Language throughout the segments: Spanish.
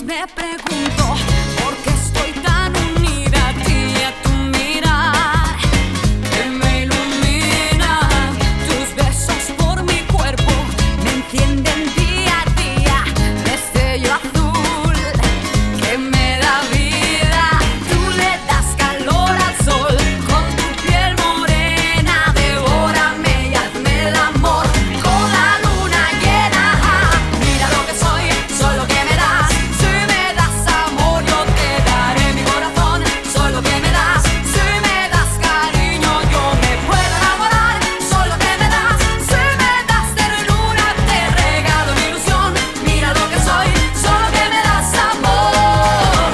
Me pregunto por qué estoy tan unida a ti y a tu mirar que me ilumina. Tus besos por mi cuerpo me encienden día a día. Destello azul que me da vida. Tú le das calor al sol con tu piel morena. Devórame y hazme el amor con la luna llena. Mira lo que soy, solo que me das. Si me das amor yo te daré mi corazón. Solo que me das, si me das cariño yo me puedo enamorar. Solo que me das, si me das ternura te regalo mi ilusión. Mira lo que soy, solo que me das amor.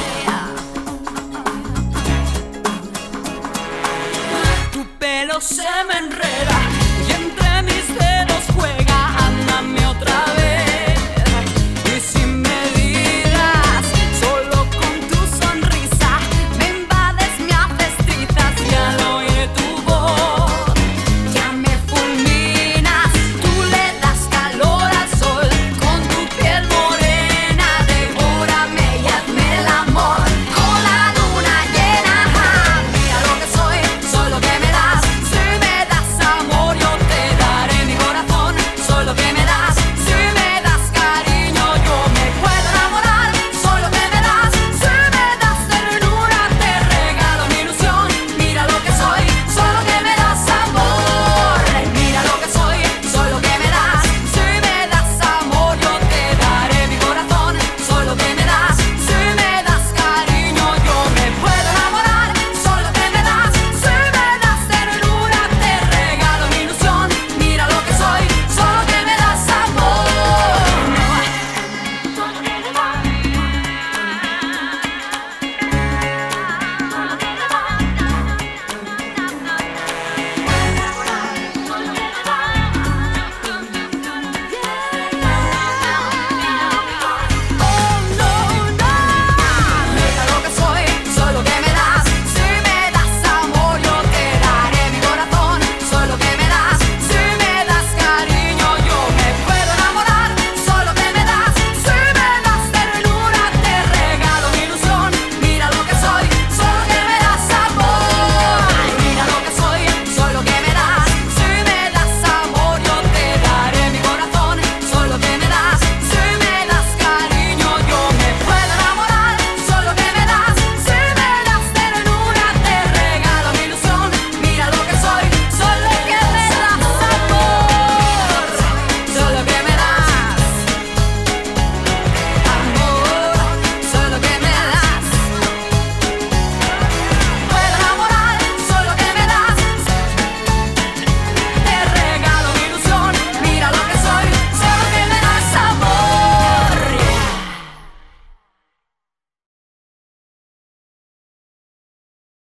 Tu pelo se me enreda y entre mis dedos juega. Ándame otra vez.